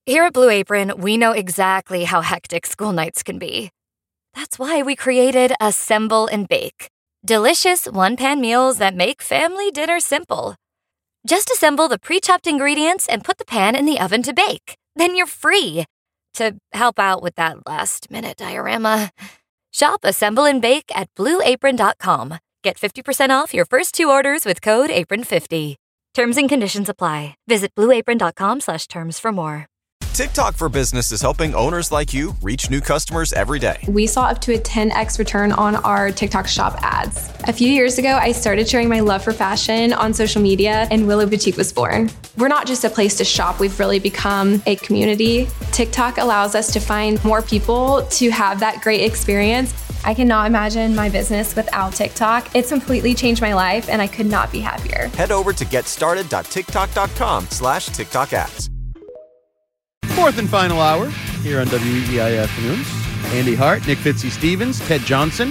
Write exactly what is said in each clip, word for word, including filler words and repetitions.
Here at Blue Apron, we know exactly how hectic school nights can be. That's why we created Assemble and Bake. Delicious one-pan meals that make family dinner simple. Just assemble the pre-chopped ingredients and put the pan in the oven to bake. Then you're free to help out with that last-minute diorama. Shop Assemble and Bake at blue apron dot com. Get fifty percent off your first two orders with code apron fifty. Terms and conditions apply. Visit blue apron dot com slash terms for more. TikTok for Business is helping owners like you reach new customers every day. We saw up to a ten x return on our TikTok shop ads. A few years ago, I started sharing my love for fashion on social media, and Willow Boutique was born. We're not just a place to shop, we've really become a community. TikTok allows us to find more people to have that great experience. I cannot imagine my business without TikTok. It's completely changed my life, and I could not be happier. Head over to getstarted.tiktok.com slash TikTok ads. Fourth and final hour here on W E I Afternoons. Andy Hart, Nick Fitzy-Stevens, Ted Johnson.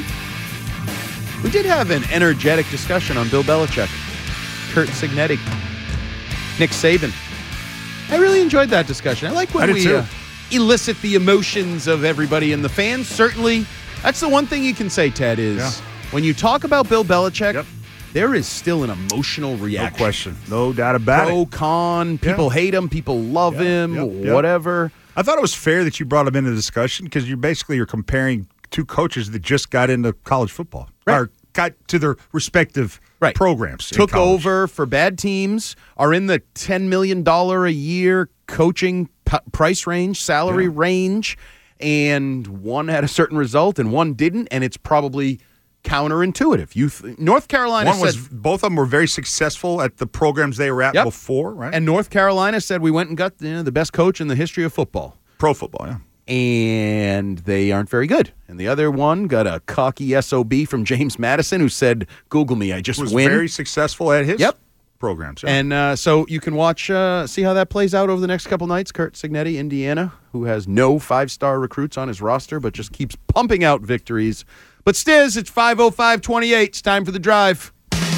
We did have an energetic discussion on Bill Belichick, Curt Cignetti, Nick Saban. I really enjoyed that discussion. I like when I we uh, elicit the emotions of everybody and the fans. Certainly, that's the one thing you can say, Ted, is yeah. when you talk about Bill Belichick, yep. there is still an emotional reaction. No question. No doubt about Pro, it. Pro, con, people yeah. hate him, people love yep, him, yep, yep. whatever. I thought it was fair that you brought him into the discussion because you basically are comparing two coaches that just got into college football. Right. Or got to their respective right. programs. Took over for bad teams, are in the ten million dollars a year coaching p- price range, salary yeah. range, and one had a certain result and one didn't, and it's probably counterintuitive. You th- North Carolina one said was, both of them were very successful at the programs they were at yep. before, right? And North Carolina said we went and got you know, the best coach in the history of football. Pro football, yeah. And they aren't very good. And the other one got a cocky S O B from James Madison who said, Google me, I just was win. very successful at his yep. programs. Yeah. And uh, so you can watch, uh, see how that plays out over the next couple nights. Curt Cignetti, Indiana, who has no five-star recruits on his roster, but just keeps pumping out victories. But Stiz, it's five oh five twenty-eight. It's time for the drive.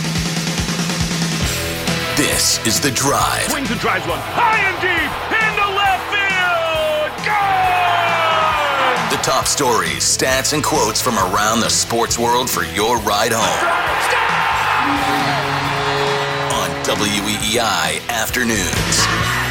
This is the drive. Swings and drives one high and deep into left field. Gone! The top stories, stats, and quotes from around the sports world for your ride home. On W E E I Afternoons.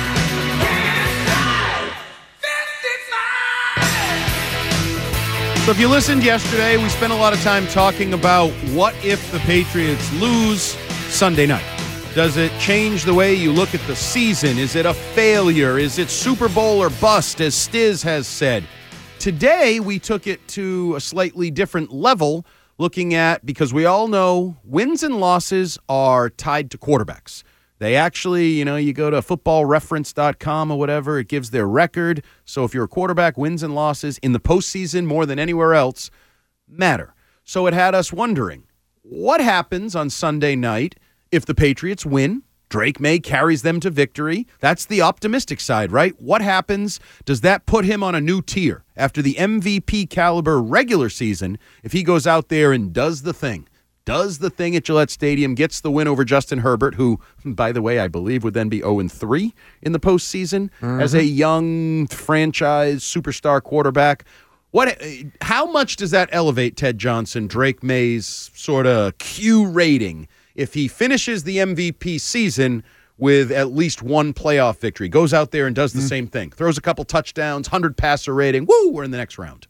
So if you listened yesterday, we spent a lot of time talking about what if the Patriots lose Sunday night. Does it change the way you look at the season? Is it a failure? Is it Super Bowl or bust, as Stiz has said? Today, we took it to a slightly different level, looking at, because we all know wins and losses are tied to quarterbacks. They actually, you know, you go to football reference dot com or whatever, it gives their record. So if you're a quarterback, wins and losses in the postseason more than anywhere else matter. So it had us wondering, what happens on Sunday night if the Patriots win? Drake May carries them to victory. That's the optimistic side, right? What happens? Does that put him on a new tier after the M V P caliber regular season if he goes out there and does the thing? Does the thing at Gillette Stadium, gets the win over Justin Herbert, who, by the way, I believe would then be oh and three in the postseason mm-hmm. as a young franchise superstar quarterback. What? How much does that elevate Ted Johnson, Drake May's sort of Q rating, if he finishes the M V P season with at least one playoff victory, goes out there and does the mm-hmm. same thing, throws a couple touchdowns, one hundred passer rating, woo, we're in the next round.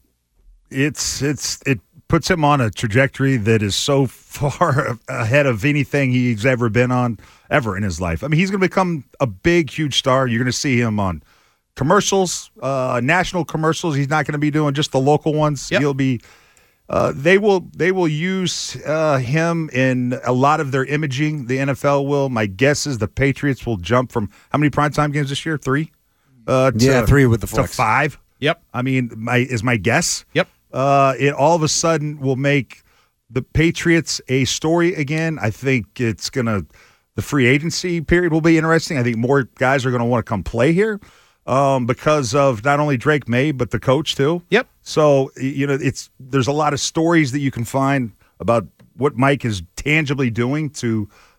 It's it's it. puts him on a trajectory that is so far ahead of anything he's ever been on ever in his life. I mean, he's going to become a big, huge star. You're going to see him on commercials, uh, national commercials. He's not going to be doing just the local ones. Yep. He'll be. Uh, they will. They will use uh, him in a lot of their imaging. The N F L will. My guess is the Patriots will jump from how many primetime games this year? Three. Uh, to, yeah, three with the flex. To five. Yep. I mean, my is my guess. Yep. Uh, it all of a sudden will make the Patriots a story again. I think it's going to – the free agency period will be interesting. I think more guys are going to want to come play here um, because of not only Drake May but the coach too. Yep. So, you know, it's there's a lot of stories that you can find about what Mike is tangibly doing to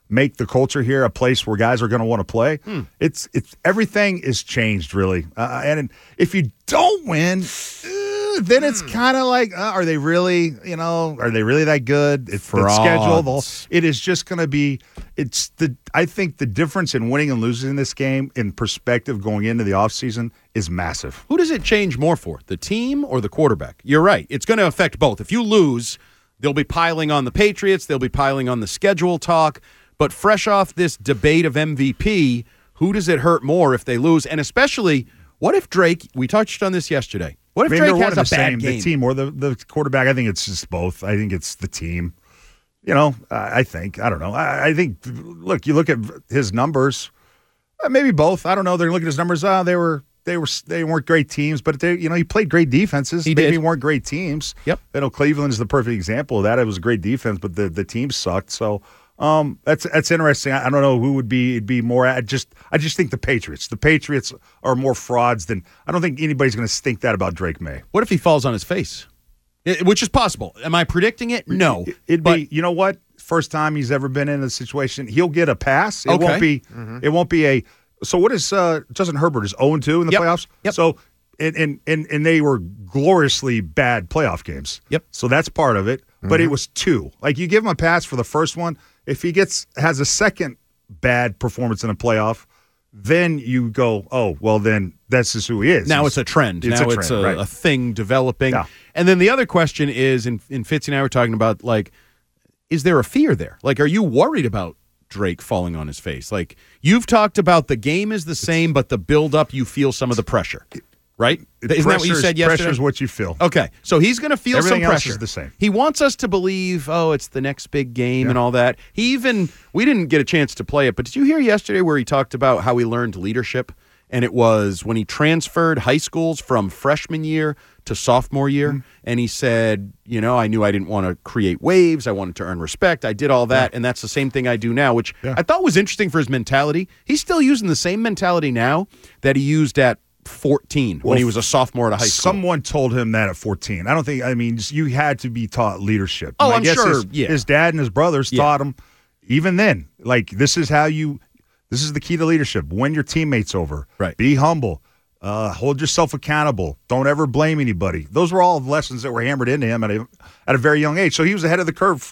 make the culture here a place where guys are going to want to play. Hmm. It's it's everything is changed really, uh, and if you don't win, uh, then it's kind of like, uh, are they really? You know, are they really that good? It's the schedule. The whole, it is just going to be. It's the. I think the difference in winning and losing in this game, in perspective, going into the offseason, is massive. Who does it change more for, the team or the quarterback? You're right. It's going to affect both. If you lose, they'll be piling on the Patriots. They'll be piling on the schedule talk. But fresh off this debate of M V P, who does it hurt more if they lose? And especially, what if Drake, we touched on this yesterday, what if I mean, Drake has a bad same, game? The team or the, the quarterback, I think it's just both. I think it's the team. You know, I, I think, I don't know. I, I think, look, you look at his numbers, uh, maybe both. I don't know. They're looking at his numbers. Uh, they were, they were, they weren't great teams, but they, you know, he played great defenses. He maybe did. weren't great teams. Yep. You know, Cleveland is the perfect example of that. It was a great defense, but the, the team sucked. So, Um, that's that's interesting. I, I don't know who would be it'd be more. I just I just think the Patriots. The Patriots are more frauds than I don't think anybody's going to think that about Drake May. What if he falls on his face? It, which is possible. Am I predicting it? No. It, it'd but, be. You know what? First time he's ever been in a situation, he'll get a pass. It Okay. won't be. Mm-hmm. It won't be a. So what is uh, Justin Herbert is oh and two in the Yep. playoffs. Yep. So and, and and and they were gloriously bad playoff games. Yep. So that's part of it. But Mm-hmm. it was two. Like you give him a pass for the first one. If he gets has a second bad performance in a playoff, then you go, oh, well, then that's just who he is. Now He's- it's a trend. It's now a it's trend, a, right. a thing developing. Yeah. And then the other question is, and, and Fitzy and I were talking about, like, is there a fear there? Like, are you worried about Drake falling on his face? Like, you've talked about the game is the same, but the build-up, you feel some of the pressure, right? Isn't that what you Pressure's- said yesterday? Pressure is what you feel. Okay, so he's going to feel Everything some else pressure. is the same. He wants us to believe, oh, it's the next big game Yeah. and all that. He even, we didn't get a chance to play it, but did you hear yesterday where he talked about how he learned leadership? And it was when he transferred high schools from freshman year to sophomore year. Mm-hmm. And he said, you know, I knew I didn't want to create waves. I wanted to earn respect. I did all that. And that's the same thing I do now, which Yeah. I thought was interesting for his mentality. He's still using the same mentality now that he used at fourteen when Well, he was a sophomore at a high school. Someone told him that at fourteen. I don't think, I mean, you had to be taught leadership. Oh, And I I'm guess sure, His, yeah. his dad and his brothers Yeah. taught him even then. Like, this is how you, this is the key to leadership. Win your teammates over. Right. Be humble. Uh, hold yourself accountable. Don't ever blame anybody. Those were all lessons that were hammered into him at a, at a very young age. So he was ahead of the curve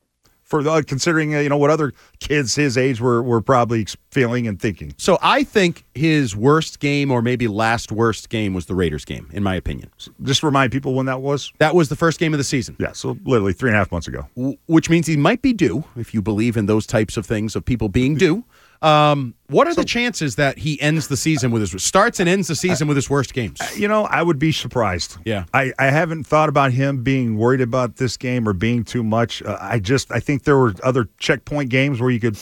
for uh, considering, uh, you know, what other kids his age were, were probably feeling and thinking. So I think his worst game, or maybe last worst game, was the Raiders game, in my opinion. Just remind people when that was. That was the first game of the season. Yeah, so literally three and a half months ago. w- which means he might be due, if you believe in those types of things of people being due. Um, what are the chances that he ends the season with his starts and ends the season with his worst games? You know, I would be surprised. Yeah. I, I haven't thought about him being worried about this game or being too much. Uh, I just, I think there were other checkpoint games where you could,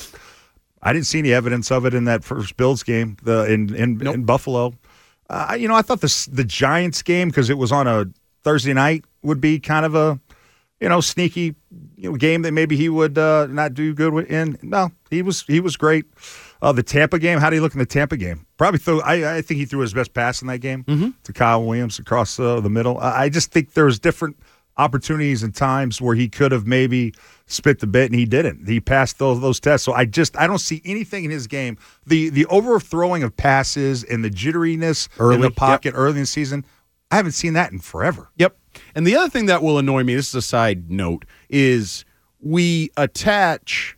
I didn't see any evidence of it in that first Bills game the, in, in, Nope. in Buffalo. Uh, you know, I thought the, the Giants game, because it was on a Thursday night, would be kind of a, you know, sneaky you know, game that maybe he would uh, not do good with. In no, he was he was great. Uh, the Tampa game, how did he look in the Tampa game? Probably threw. I, I think he threw his best pass in that game Mm-hmm. to Kyle Williams across uh, the middle. I, I just think there was different opportunities and times where he could have maybe spit the bit and he didn't. He passed those those tests. So I just I don't see anything in his game. The the overthrowing of passes and the jitteriness Early, in the yep. pocket early in the season. I haven't seen that in forever. Yep. And the other thing that will annoy me, this is a side note, is we attach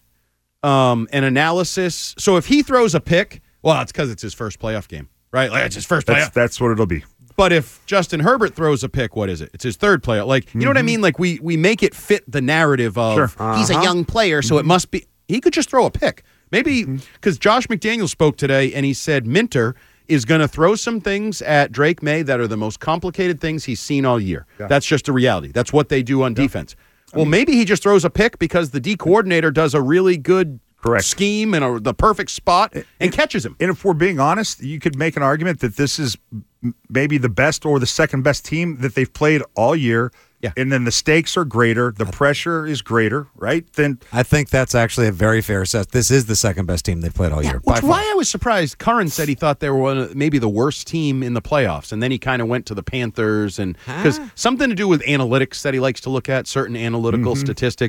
um, an analysis. So if he throws a pick, well, it's because it's his first playoff game, right? Like, it's his first That's playoff. that's what it'll be. But if Justin Herbert throws a pick, what is it? It's his third playoff. Like, you know what I mean? Like, we we make it fit the narrative of Sure. he's a young player, so it must be. He could just throw a pick. Maybe because Josh McDaniel spoke today and he said Minter is going to throw some things at Drake May that are the most complicated things he's seen all year. Yeah. That's just a reality. That's what they do on defense. Well, maybe he just throws a pick because the D coordinator does a really good Correct. scheme and a, the perfect spot and catches him. And if we're being honest, you could make an argument that this is m- maybe the best or the second best team that they've played all year. Yeah. And then the stakes are greater, the pressure is greater, right? Then I think that's actually a very fair assessment. This is the second best team they've played all year. by Which far. why I was surprised. Curran said he thought they were one of, maybe the worst team in the playoffs, and then he kind of went to the Panthers, and because something to do with analytics that he likes to look at, certain analytical Mm-hmm. statistics.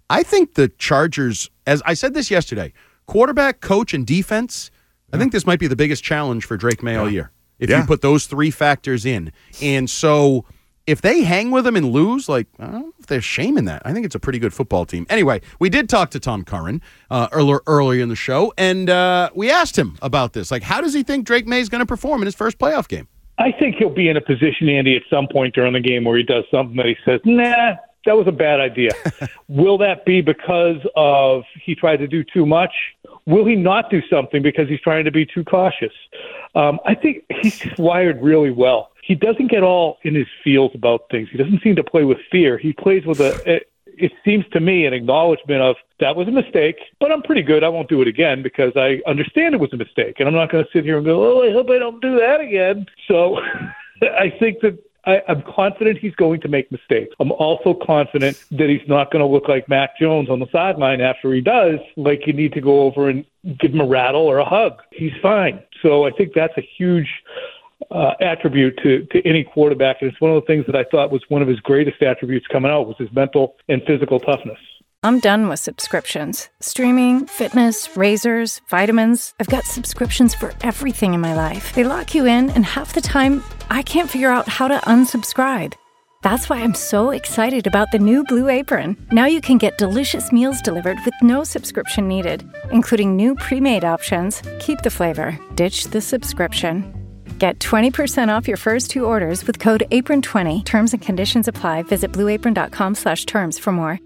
I think the Chargers, as I said this yesterday, quarterback, coach, and defense, I think this might be the biggest challenge for Drake May all year. If Yeah. you put those three factors in. And so if they hang with them and lose, like, I don't know if there's shame in that. I think it's a pretty good football team. Anyway, we did talk to Tom Curran uh, earlier, earlier in the show, and uh, we asked him about this. Like, how does he think Drake May is going to perform in his first playoff game? I think he'll be in a position, Andy, at some point during the game where he does something that he says, nah, that was a bad idea. Will that be because of he tried to do too much? Will he not do something because he's trying to be too cautious? Um, I think he's just wired really well. He doesn't get all in his feels about things. He doesn't seem to play with fear. He plays with a, it, it seems to me, an acknowledgement of that was a mistake, but I'm pretty good. I won't do it again because I understand it was a mistake. And I'm not going to sit here and go, oh, I hope I don't do that again. So I think that I, I'm confident he's going to make mistakes. I'm also confident that he's not going to look like Mac Jones on the sideline after he does, like you need to go over and give him a rattle or a hug. He's fine. So I think that's a huge uh, attribute to, to any quarterback. And it's one of the things that I thought was one of his greatest attributes coming out was his mental and physical toughness. I'm done with subscriptions. Streaming, fitness, razors, vitamins. I've got subscriptions for everything in my life. They lock you in, and half the time, I can't figure out how to unsubscribe. That's why I'm so excited about the new Blue Apron. Now you can get delicious meals delivered with no subscription needed, including new pre-made options. Keep the flavor, ditch the subscription. Get twenty percent off your first two orders with code apron twenty. Terms and conditions apply. Visit blueapron.com slash terms for more.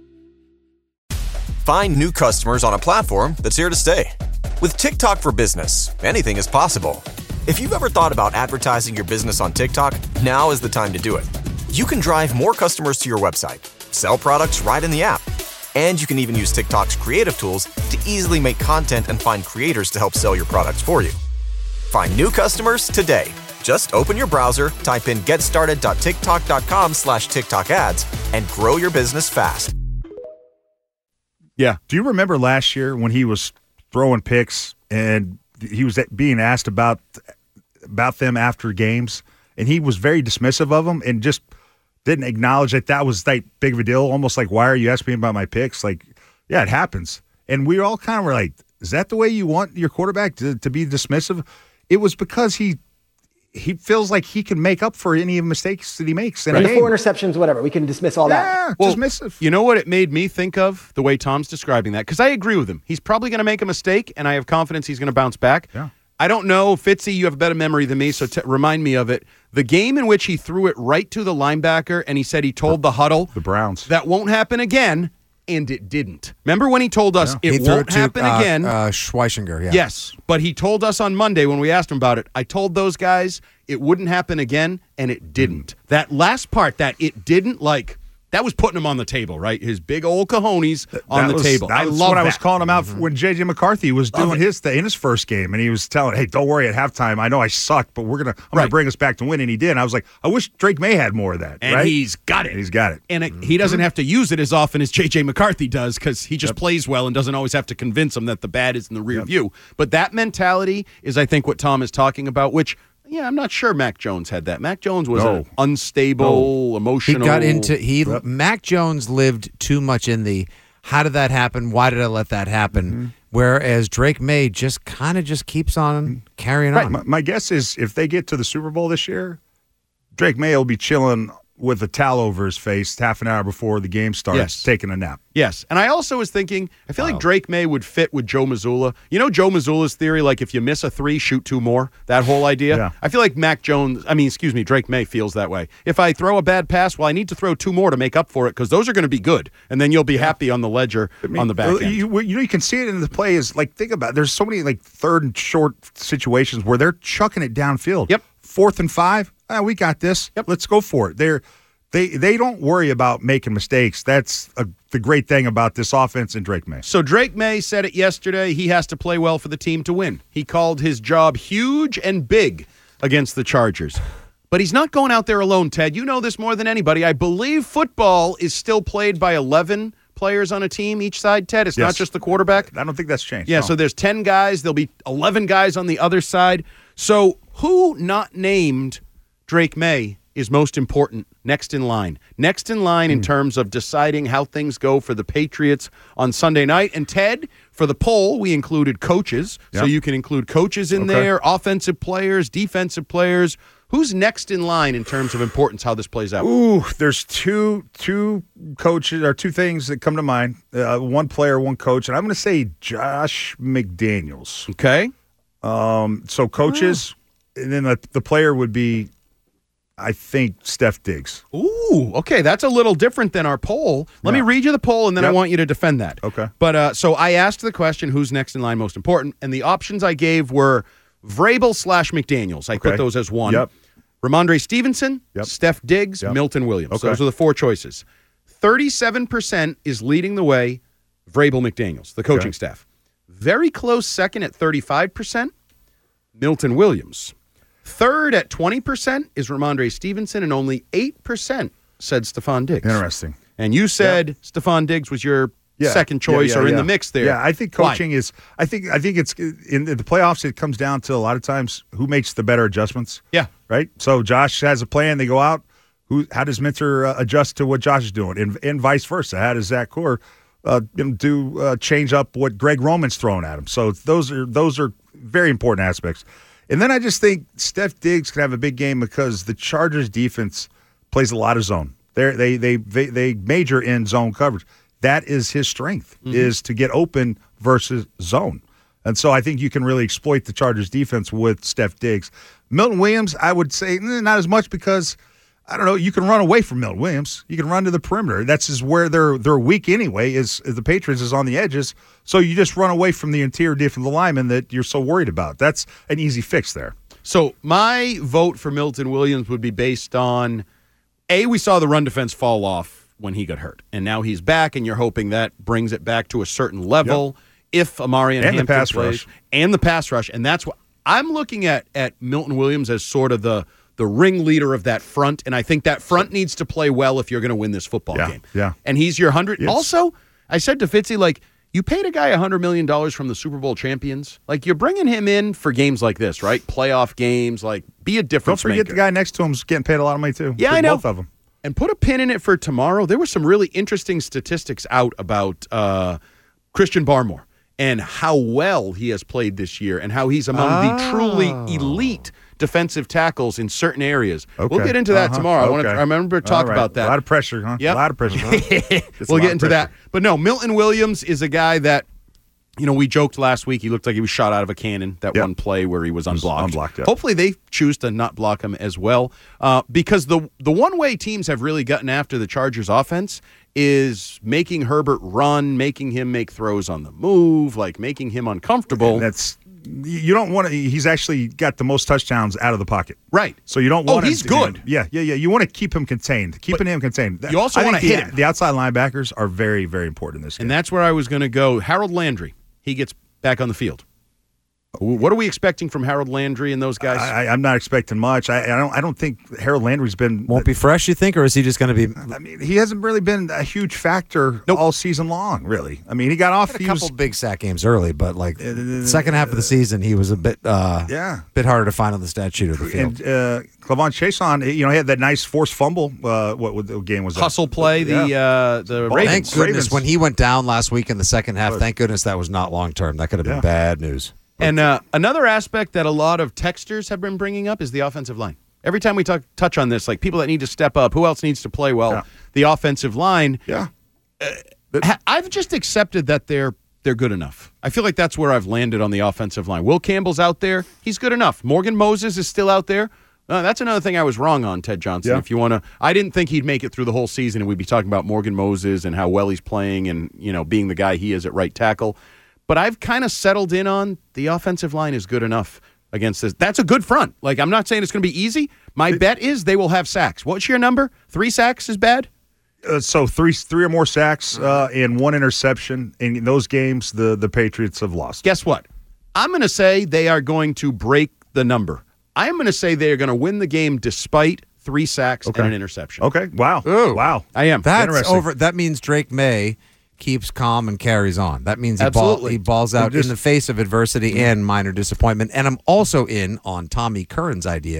Find new customers on a platform that's here to stay. With TikTok for Business, anything is possible. If you've ever thought about advertising your business on TikTok, now is the time to do it. You can drive more customers to your website, sell products right in the app, and you can even use TikTok's creative tools to easily make content and find creators to help sell your products for you. Find new customers today. Just open your browser, type in getstarted.tiktok.com slash TikTok ads, and grow your business fast. Yeah. Do you remember last year when he was throwing picks and he was being asked about about them after games, and he was very dismissive of them and just didn't acknowledge that that was like big of a deal, almost like, why are you asking me about my picks? Like, yeah, it happens. And we all kind of were like, is that the way you want your quarterback to, to be dismissive? It was because he he feels like he can make up for any mistakes that he makes in right. a game. Four interceptions, whatever. We can dismiss all yeah, that. Yeah, well, dismissive. You know what it made me think of, the way Tom's describing that? Because I agree with him. He's probably going to make a mistake, and I have confidence he's going to bounce back. Yeah. I don't know, Fitzy, you have a better memory than me, so t- remind me of it. The game in which he threw it right to the linebacker, and he said he told the huddle, the Browns, that won't happen again, and it didn't. Remember when he told us yeah. it he won't to, happen uh, again? Uh, Schweichinger, yeah. Yes, but he told us on Monday when we asked him about it, I told those guys it wouldn't happen again, and it didn't. That last part, that it didn't, like, that was putting him on the table, right? His big old cojones on that the was, table. That I was love what that. I was calling him out mm-hmm. for when J J McCarthy was love doing it. his th- in his first game, and he was telling, "Hey, don't worry at halftime. I know I sucked, but we're gonna I'm right. gonna bring us back to win." And he did. And I was like, I wish Drake May had more of that. And right? he's got it. And he's got it. And it, he doesn't have to use it as often as J J McCarthy does because he just yep. plays well and doesn't always have to convince him that the bad is in the rear yep. view. But that mentality is, I think, what Tom is talking about, which, yeah, I'm not sure Mac Jones had that. Mac Jones was no. an unstable, no. emotional. He got into, he, yep. Mac Jones lived too much in the, how did that happen? Why did I let that happen? Mm-hmm. Whereas Drake May just kind of just keeps on carrying right. on. My, my guess is if they get to the Super Bowl this year, Drake May will be chilling with a towel over his face half an hour before the game starts, yes. taking a nap. Yes, and I also was thinking, I feel wow. like Drake May would fit with Joe Mazzulla. You know Joe Mazzulla's theory, like if you miss a three, shoot two more, that whole idea? Yeah. I feel like Mac Jones, I mean, excuse me, Drake May feels that way. If I throw a bad pass, well, I need to throw two more to make up for it because those are going to be good, and then you'll be yeah. happy on the ledger I mean, on the back end. You, you know, you can see it in the play is, like, think about it. There's so many, like, third and short situations where they're chucking it downfield. Yep. Fourth and five, oh, we got this. Yep. Let's go for it. They're They they don't worry about making mistakes. That's a, the great thing about this offense and Drake May. So Drake May said it yesterday. He has to play well for the team to win. He called his job huge and big against the Chargers. But he's not going out there alone, Ted. You know this more than anybody. I believe football is still played by eleven players on a team each side, Ted. It's yes. not just the quarterback. I don't think that's changed. Yeah, no. so there's ten guys. There'll be eleven guys on the other side. So who not named Drake May is most important, next in line. Next in line Hmm. in terms of deciding how things go for the Patriots on Sunday night. And Ted, for the poll, we included coaches. So Yep. you can include coaches in Okay. there, offensive players, defensive players. Who's next in line in terms of importance, how this plays out? Ooh, there's two two coaches or two things that come to mind. Uh, one player, one coach, and I'm going to say Josh McDaniels. Okay. Um, so coaches, Oh. and then the, the player would be, I think, Steph Diggs. Ooh, okay, that's a little different than our poll. Let Yeah. me read you the poll, and then I Yep. want you to defend that. Okay. But uh, so I asked the question, who's next in line most important? And the options I gave were Vrabel slash McDaniels. I put Okay. those as one. Yep. Ramondre Stevenson, Yep. Steph Diggs, Yep. Milton Williams. Okay. Those are the four choices. thirty-seven percent is leading the way, Vrabel McDaniels, the coaching Okay. staff. Very close second at thirty-five percent, Milton Williams. Third at twenty percent is Ramondre Stevenson, and only eight percent said Stephon Diggs. Interesting. And you said Stephon Diggs was your Yeah. second choice Yeah, yeah, or in yeah. the mix there. Yeah, I think Why? coaching is. I think I think it's in the playoffs. It comes down to a lot of times who makes the better adjustments. Yeah. Right. So Josh has a plan. They go out. Who? How does Minter uh, adjust to what Josh is doing, and, and vice versa? How does Zach Core uh, you know, do uh, change up what Greg Roman's throwing at him? So those are those are very important aspects. And then I just think Steph Diggs can have a big game because the Chargers defense plays a lot of zone. They're, they they they they major in zone coverage. That is his strength, Mm-hmm. is to get open versus zone. And so I think you can really exploit the Chargers defense with Steph Diggs. Milton Williams, I would say eh, not as much because, I don't know, you can run away from Milton Williams. You can run to the perimeter. That's just where they're they're weak anyway, is, is the Patriots is on the edges. So you just run away from the interior defensive lineman that you're so worried about. That's an easy fix there. So my vote for Milton Williams would be based on, A, we saw the run defense fall off when he got hurt. And now he's back, and you're hoping that brings it back to a certain level if Amari and, And the Hampton pass plays. rush. And the pass rush. And that's what I'm looking at at Milton Williams as sort of the the ringleader of that front. And I think that front needs to play well if you're going to win this football Yeah, game. yeah. And he's your one hundred. Yes. Also, I said to Fitzy, like, you paid a guy one hundred million dollars from the Super Bowl champions. Like, you're bringing him in for games like this, right? Playoff games. Like, be a Don't difference forget maker. the guy next to him's getting paid a lot of money too. Yeah, For I know. Both of them. And put a pin in it for tomorrow. There were some really interesting statistics out about uh, Christian Barmore and how well he has played this year and how he's among Oh. the truly elite defensive tackles in certain areas. Okay. We'll get into that Uh-huh. tomorrow. I want to Okay. I remember to talk All right. about that. A lot of pressure, huh? Yep. A lot of pressure. Huh? It's a We'll lot get of into pressure. that. But no, Milton Williams is a guy that, you know, we joked last week. He looked like he was shot out of a cannon, that Yep. one play where he was unblocked. unblocked, yeah. Hopefully they choose to not block him as well. Uh, because the the one way teams have really gotten after the Chargers offense is making Herbert run, making him make throws on the move, like making him uncomfortable. And that's you don't want to. He's actually got the most touchdowns out of the pocket. Right. So you don't Oh, want. he's him to, good. Yeah, yeah, yeah. You want to keep him contained. Keeping him contained. you also I think wanna the- hit him. The outside linebackers are very, very important in this game. And that's where I was going to go. Harold Landry, he gets back on the field. What are we expecting from Harold Landry and those guys? I, I, I'm not expecting much. I, I don't. I don't think Harold Landry's been. Won't be fresh, you think, or is he just going to be I mean, he hasn't really been a huge factor all season long. Really. I mean, he got off. had a he couple was, big sack games early, but like the second half of the season, he was a bit uh, Yeah. bit harder to find on the stat sheet of the field. and uh, Clavon Chason, you know, he had that nice forced fumble. Uh, what, what the game was that? Hustle play, the Yeah. uh, the Ball. Ravens. Thank goodness Ravens. when he went down last week in the second half. Good. Thank goodness that was not long term. That could have been Yeah. bad news. And uh, another aspect that a lot of texters have been bringing up is the offensive line. Every time we talk, touch on this, like people that need to step up, who else needs to play well? Yeah. The offensive line. Yeah. Ha- I've just accepted that they're they're good enough. I feel like that's where I've landed on the offensive line. Will Campbell's out there. He's good enough. Morgan Moses is still out there. Uh, that's another thing I was wrong on, Ted Johnson. Yeah. If you want to, I didn't think he'd make it through the whole season, and we'd be talking about Morgan Moses and how well he's playing, and you know, being the guy he is at right tackle. But I've kind of settled in on the offensive line is good enough against this. That's a good front. Like, I'm not saying it's going to be easy. My bet is they will have sacks. What's your number? Three sacks is bad? Uh, so three, three or more sacks uh, and one interception in those games. The the Patriots have lost. Guess what? I'm going to say they are going to break the number. I'm going to say they are going to win the game despite three sacks Okay. and an interception. Okay. Wow. Ooh. Wow. I am. That's Interesting. over. That means Drake May keeps calm and carries on. That means he, ball, Absolutely. he balls out Just- in the face of adversity and minor disappointment. And I'm also in on Tommy Curran's idea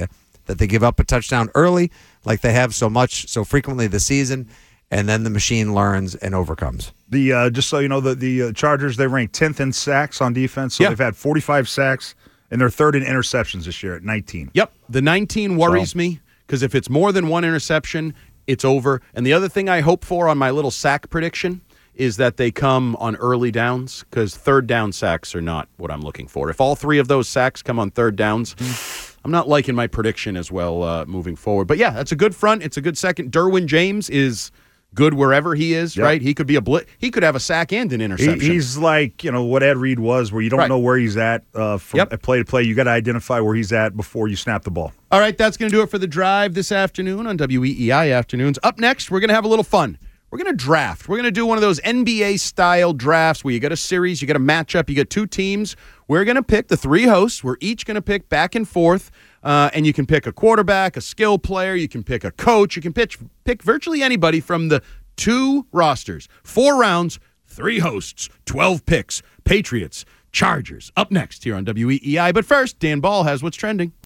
that they give up a touchdown early, like they have so much, so frequently this season, and then the machine learns and overcomes. The uh, just so you know, the the uh, Chargers, they rank tenth in sacks on defense, so Yeah. they've had forty-five sacks, and they're third in interceptions this year at nineteen. Yep. The nineteen worries So- me because if it's more than one interception, it's over. And the other thing I hope for on my little sack prediction is that they come on early downs because third down sacks are not what I'm looking for. If all three of those sacks come on third downs, I'm not liking my prediction as well uh, moving forward. But yeah, that's a good front. It's a good second. Derwin James is good wherever he is, Yep. right? He could be a blit. He could have a sack and an He, interception. he's like, you know, what Ed Reed was, where you don't Right. know where he's at uh, from Yep. play to play. You got to identify where he's at before you snap the ball. All right, that's going to do it for the drive this afternoon on W E E I Afternoons. Up next, we're going to have a little fun. We're going to draft. We're going to do one of those N B A-style drafts where you get a series, you get a matchup, you get two teams. We're going to pick the three hosts. We're each going to pick back and forth, uh, and you can pick a quarterback, a skill player, you can pick a coach, you can pitch, pick virtually anybody from the two rosters. Four rounds, three hosts, twelve picks. Patriots, Chargers. Up next here on W E E I. But first, Dan Ball has what's trending.